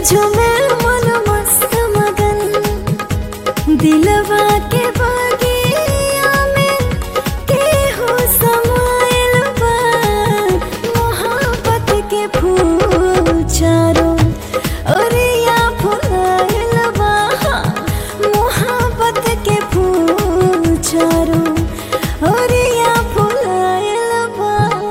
झूमे मन मस्त मगन, दिलवा के बगिया में केहू समाइल बा। मोहब्बत के फूल चारों ओरिया फुलाइल बा। मोहब्बत के फूल चारों ओरिया फुलाइल बा।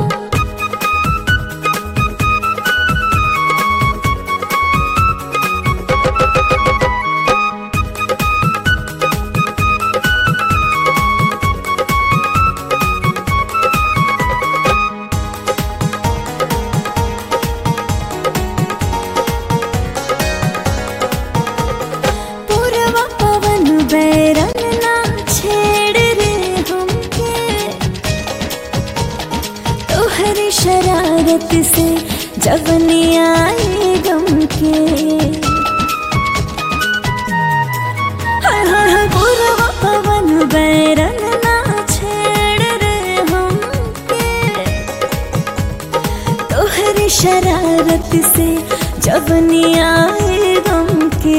बैरन ना छेड़ रे हमके, तोहरी शरारत से जवनी आए गम के। हाय हाय हाय पूर्वा पवन बैरन ना छेड़ रे हमके, तोहरी शरारत से जवनी आए गम के।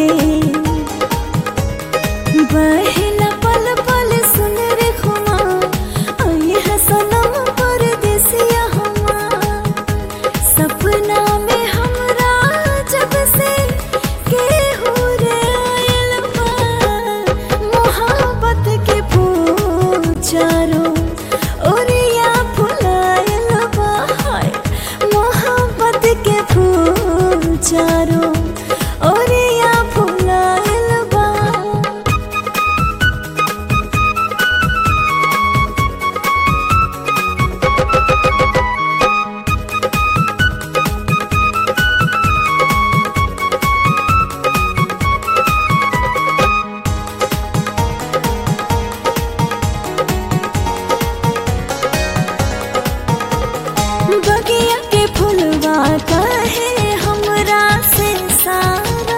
बहेला पल पल सुन रे खुमा, आई है सनम परदेसिया हमार। सपना में हमरा जब से केहू रे आइल बा। मोहब्बत के फूल चारों ओरिया फुलाइल बा। मोहब्बत के फूल चारों ओरिया फुलाइल बा। बगिया के फुलवा कहे हमरा से सारा,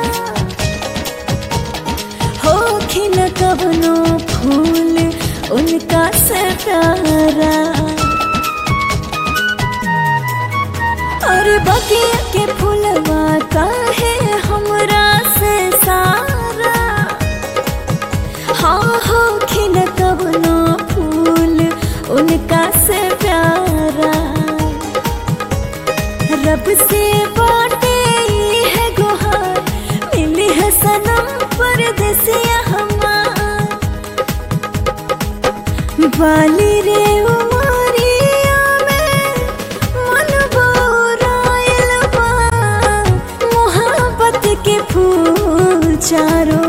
होखी न कवनो फूल उनका से प्यारा। और बगिया के फुलवा कहे हमरा से सारा, हाँ होखी न कवनो फूल उनका से प्यारा। रब से बाटे है गुहार, मिली है सनम परदेसिया हमार। बाली रे उमरिया में मन बोराइल बा। मोहब्बत के फूल चारों